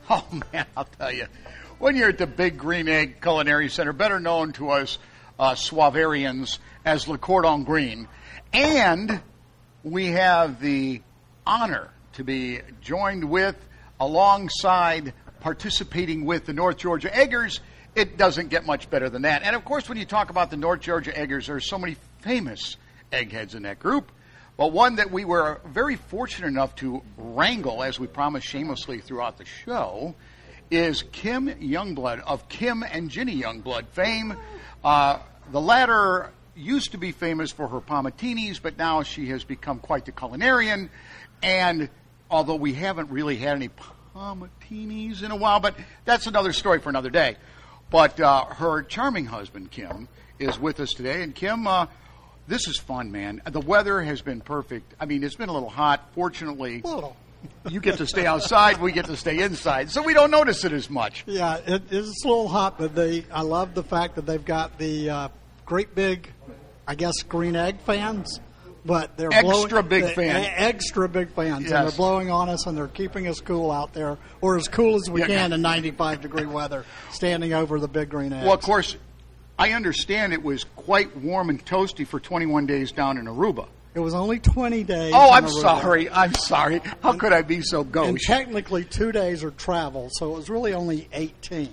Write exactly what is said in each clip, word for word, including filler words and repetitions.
Oh, man, I'll tell you. When you're at the Big Green Egg Culinary Center, better known to us uh, Suavarians as Le Cordon Green, and we have the honor to be joined with, alongside, participating with the North Georgia Eggers. It doesn't get much better than that. And, of course, when you talk about the North Georgia Eggers, there's so many famous eggheads in that group. But one that we were very fortunate enough to wrangle, as we promised shamelessly throughout the show, is Kim Youngblood of Kim and Ginny Youngblood fame. Uh, the latter used to be famous for her pomatinis, but now she has become quite the culinarian. And although we haven't really had any pomatinis in a while, but that's another story for another day. But uh, her charming husband, Kim, is with us today. And Kim, uh, this is fun, man. The weather has been perfect. I mean, it's been a little hot. Fortunately, little. You get to stay outside, we get to stay inside, so we don't notice it as much. Yeah, it is a little hot, but they. I love the fact that they've got the uh, great big, I guess, green egg fans. But they're extra blowing, big they, fans. Extra big fans. Yes. And they're blowing on us, and they're keeping us cool out there, or as cool as we yeah, can yeah. in ninety-five degree weather, standing over the Big Green Eggs. Well, of course, I understand it was quite warm and toasty for twenty-one days down in Aruba. It was only twenty days. Oh, I'm Aruba. sorry. I'm sorry. How could I be so gauche? And technically two days are travel, so it was really only eighteen.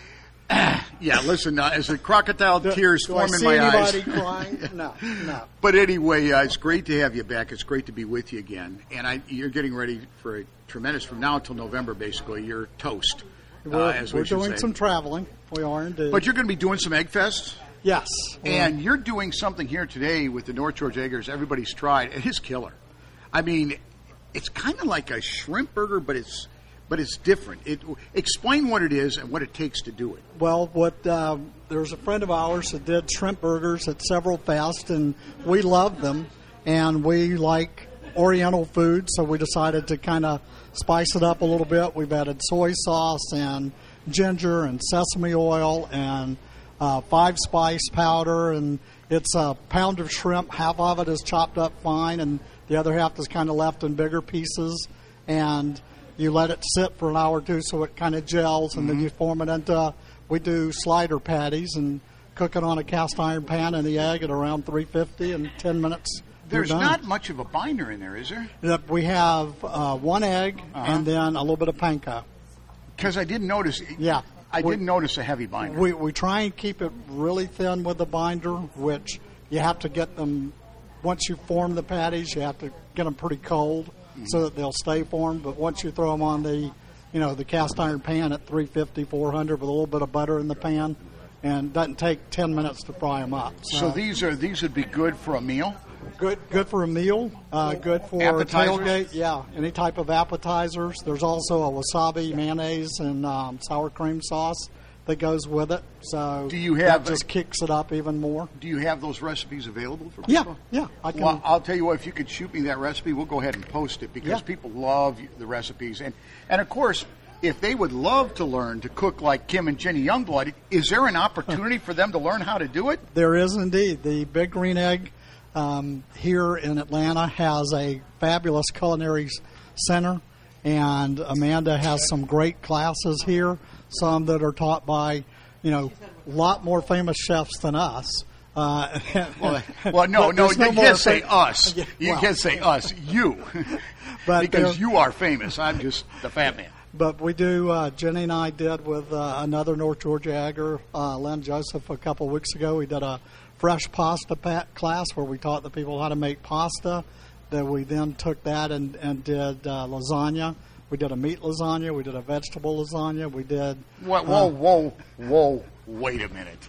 Yeah, listen, uh, as the crocodile do, tears do form I in see my anybody eyes. crying? No, no. But anyway, uh, it's great to have you back. It's great to be with you again. And I, you're getting ready for a tremendous, from now until November, basically, you're toast. We're, uh, as we're we should doing say. some traveling. We are indeed. But you're going to be doing some egg fests? Yes. And you're doing something here today with the North Georgia Eggers everybody's tried. It is killer. I mean, it's kind of like a shrimp burger, but it's but it's different. It, explain what it is and what it takes to do it. Well, what uh, there's a friend of ours that did shrimp burgers at several fests, and we love them, and we like Oriental food, so we decided to kind of spice it up a little bit. We've added soy sauce and ginger and sesame oil and uh, five spice powder, and it's a pound of shrimp. Half of it is chopped up fine, and the other half is kind of left in bigger pieces, and you let it sit for an hour or two so it kind of gels, and mm-hmm. then you form it into, we do slider patties and cook it on a cast iron pan in the egg at around three fifty in ten minutes. There's not much of a binder in there, is there? Yep, we have uh, one egg uh-huh. and then a little bit of panko. Because I didn't notice. Yeah. I we, didn't notice a heavy binder. We, we try and keep it really thin with the binder, which you have to get them, once you form the patties, you have to get them pretty cold mm-hmm. so that they'll stay formed. But once you throw them on the, you know, the cast iron pan at three fifty, four hundred with a little bit of butter in the pan, and it doesn't take ten minutes to fry them up. So, so these are these would be good for a meal? Good, good for a meal. Uh, good for appetizers? Tailgate. Yeah, any type of appetizers. There's also a wasabi mayonnaise and um, sour cream sauce that goes with it. So do you have that just kicks it up even more. Do you have those recipes available for people? Yeah, yeah. I can. Well, I'll tell you what. If you could shoot me that recipe, we'll go ahead and post it because yeah. people love the recipes, and and of course, if they would love to learn to cook like Kim and Ginny Youngblood, is there an opportunity for them to learn how to do it? There is indeed. The Big Green Egg um, here in Atlanta has a fabulous culinary center, and Amanda has some great classes here, some that are taught by, you know, a lot more famous chefs than us. Uh, well, well, no, no, you no can't say fam- us. You well, can't say us, you, but because you are famous. I'm just the fat man. But we do, uh, Jenny and I did with uh, another North Georgia Agger, uh, Len Joseph, a couple of weeks ago. We did a fresh pasta pat class where we taught the people how to make pasta. That we then took that and, and did uh, lasagna. We did a meat lasagna. We did a vegetable lasagna. We did... Whoa, whoa, uh, whoa, whoa, wait a minute.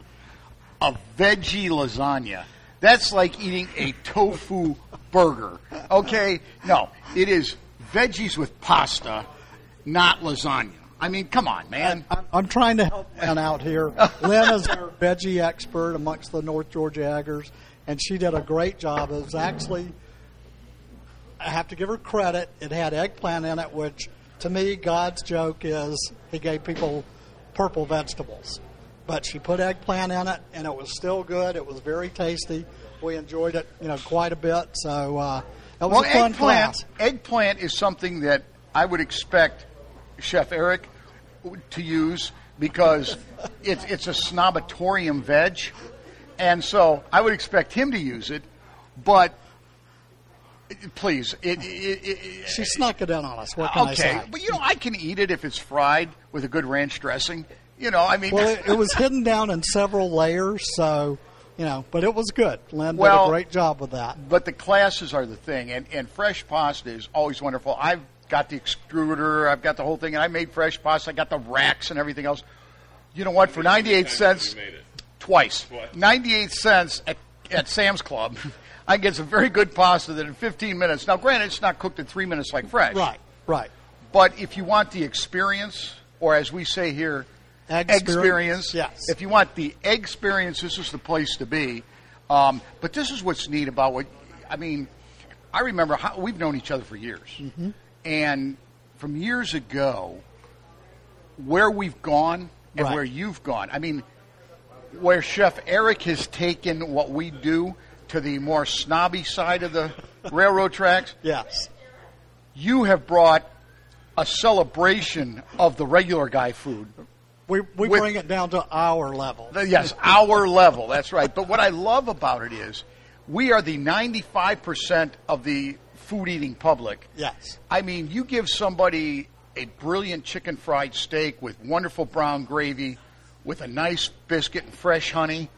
A veggie lasagna. That's like eating a tofu burger. Okay? No, it is veggies with pasta, not lasagna. I mean, come on, man. I, I'm trying to help Lynn out here. Lynn is our veggie expert amongst the North Georgia Aggers, and she did a great job. It was actually, I have to give her credit, it had eggplant in it, which to me, God's joke is he gave people purple vegetables. But she put eggplant in it, and it was still good. It was very tasty. We enjoyed it, you know, quite a bit. So uh, that was well, a fun eggplant, class. Eggplant is something that I would expect Chef Eric to use because it's it's a snobatorium veg, and so I would expect him to use it, but. Please, it, it, it, she snuck it in on us. What can okay, I say? but you know, I can eat it if it's fried with a good ranch dressing. You know, I mean, well, it, it was hidden down in several layers, so you know, but it was good. Len well, did a great job with that. But the classes are the thing, and, and fresh pasta is always wonderful. I've got the extruder, I've got the whole thing, and I made fresh pasta. I got the racks and everything else. You know what? For ninety-eight cents, twice, What? ninety-eight cents at, at Sam's Club. I get some very good pasta that in fifteen minutes. Now, granted, it's not cooked in three minutes like fresh. Right, right. But if you want the experience, or as we say here, Egg experience. yes. If you want the egg experience, this is the place to be. Um, but this is what's neat about what, I mean, I remember how, we've known each other for years. Mm-hmm. And from years ago, where we've gone and Right. where you've gone, I mean, where Chef Eric has taken what we do to the more snobby side of the railroad tracks, Yes. you have brought a celebration of the regular guy food. We we With- bring it down to our level. Yes, our level. That's right. But what I love about it is we are the ninety-five percent of the food eating public. Yes. I mean, you give somebody a brilliant chicken fried steak with wonderful brown gravy, with a nice biscuit and fresh honey,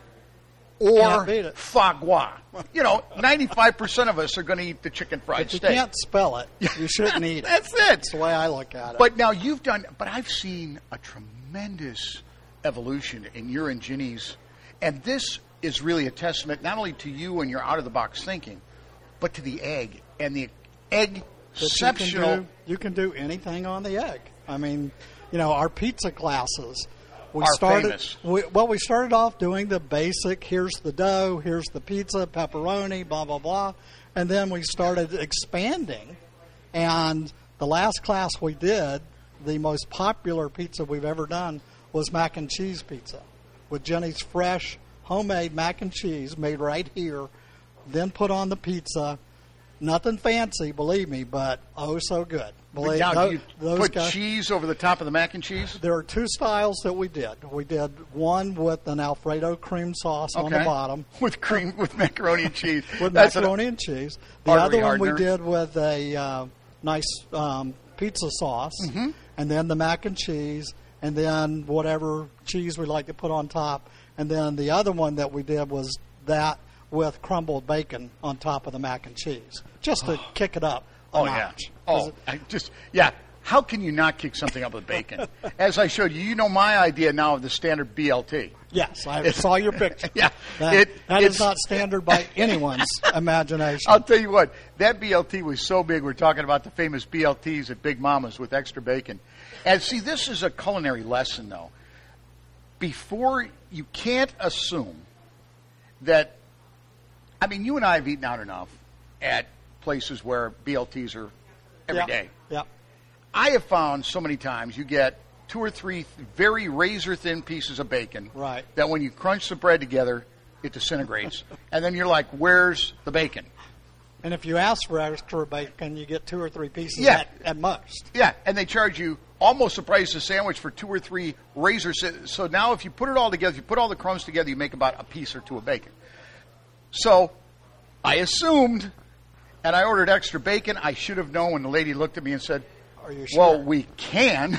or Can't beat it. foie gras. You know, ninety-five percent of us are going to eat the chicken fried If you steak. can't spell it, you shouldn't eat it. That's it. That's the way I look at it. But now you've done, but I've seen a tremendous evolution in your and Ginny's, and this is really a testament not only to you and your out-of-the-box thinking, but to the egg and the egg But exceptional. You can, do, you can do anything on the egg. I mean, you know, our pizza classes. We Are started. famous. We, well, we started off doing the basic. Here's the dough. Here's the pizza, pepperoni, blah blah blah, and then we started expanding. And the last class we did, the most popular pizza we've ever done was mac and cheese pizza, with Jenny's fresh homemade mac and cheese made right here, then put on the pizza. Nothing fancy, believe me, but oh so good. Believe, Now, tho- do you those put guys, cheese over the top of the mac and cheese? there are two styles that we did. We did one with an Alfredo cream sauce on the Okay. bottom With cream, with macaroni and cheese. with That's an- macaroni and cheese. The artery other one we hardener. did with a uh, nice um, pizza sauce, Mm-hmm. and then the mac and cheese, and then whatever cheese we like to put on top. And then the other one that we did was that with crumbled bacon on top of the mac and cheese, just to kick it up a Oh, yeah. notch. 'Cause Oh, I just, yeah. How can you not kick something up with bacon? As I showed you, you know my idea now of the standard B L T. Yes, I saw your picture. Yeah, That, it- that is it's- not standard by anyone's imagination. I'll tell you what, that B L T was so big. We're talking about the famous B L Ts at Big Mama's with extra bacon. And see, this is a culinary lesson, though. Before, you can't assume that, I mean, you and I have eaten out enough at places where B L Ts are every day. Yeah. Yeah. I have found so many times you get two or three very razor thin pieces of bacon. Right. That when you crunch the bread together, it disintegrates. And then you're like, where's the bacon? And if you ask for extra bacon, you get two or three pieces Yeah. at, at most. Yeah, and they charge you almost the price of a sandwich for two or three razors. So now if you put it all together, if you put all the crumbs together, you make about a piece or two of bacon. So I assumed, and I ordered extra bacon. I should have known when the lady looked at me and said, Are you sure? well, we can.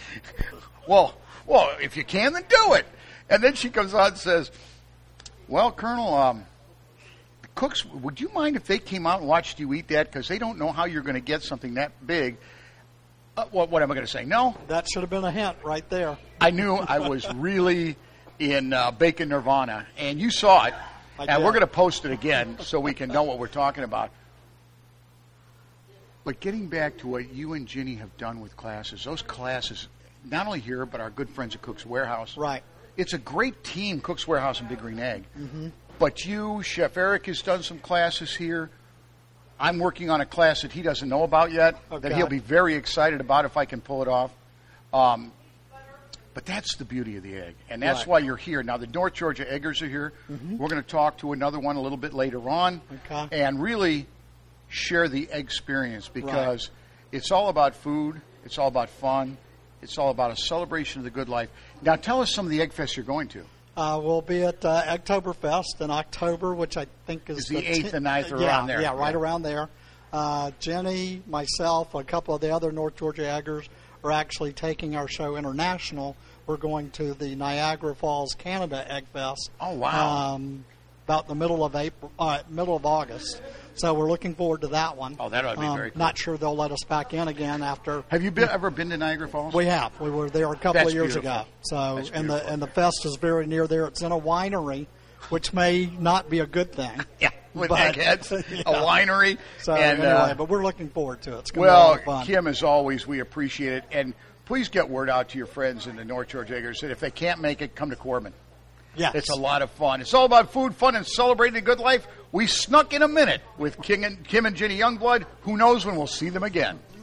well, well, if you can, then do it. And then she comes out and says, well, Colonel, um, the cooks, would you mind if they came out and watched you eat that? Because they don't know how you're going to get something that big. Uh, what, what am I going to say? No, That should have been a hint right there. I knew I was really in uh, bacon nirvana, and you saw it. I And did. we're going to post it again so we can know what we're talking about. But getting back to what you and Ginny have done with classes, those classes, not only here, but our good friends at Cook's Warehouse. Right. It's a great team, Cook's Warehouse and Big Green Egg. Mm-hmm. But you, Chef Eric, has done some classes here. I'm working on a class that he doesn't know about yet, Okay. that he'll be very excited about if I can pull it off. Um, but that's the beauty of the egg, and that's Right. why you're here. Now, the North Georgia Eggers are here. Mm-hmm. We're going to talk to another one a little bit later on Okay. and really share the egg experience because it's all about food, it's all about fun, It's all about a celebration of the good life. Now, tell us some of the Egg Fest you're going to. Uh, we'll be at uh, Eggtoberfest in October, which I think is It's the eighth t- and ninth or yeah, around there. Yeah, right Yeah. around there. Uh, Jenny, myself, a couple of the other North Georgia Eggers are actually taking our show international. We're going to the Niagara Falls, Canada Egg Fest. Oh, wow. Um, about the middle of April, uh, middle of August. So we're looking forward to that one. Oh, that ought to be Um, very cool. Not sure they'll let us back in again after. Have you been, ever been to Niagara Falls? We have. We were there a couple That's of years beautiful. ago. So, That's and the beautiful. and the fest is very near there. It's in a winery, which may not be a good thing. Yeah, with But- eggheads, yeah. a winery. So and, anyway, uh, but we're looking forward to it. It's going to well, be a lot of fun. Kim, as always, we appreciate it. And please get word out to your friends in the North Georgia Eggers that if they can't make it, come to Corbin. Yes. It's a lot of fun. It's all about food, fun, and celebrating the good life. We snuck in a minute with King and, Kim and Jenny Youngblood. Who knows when we'll see them again.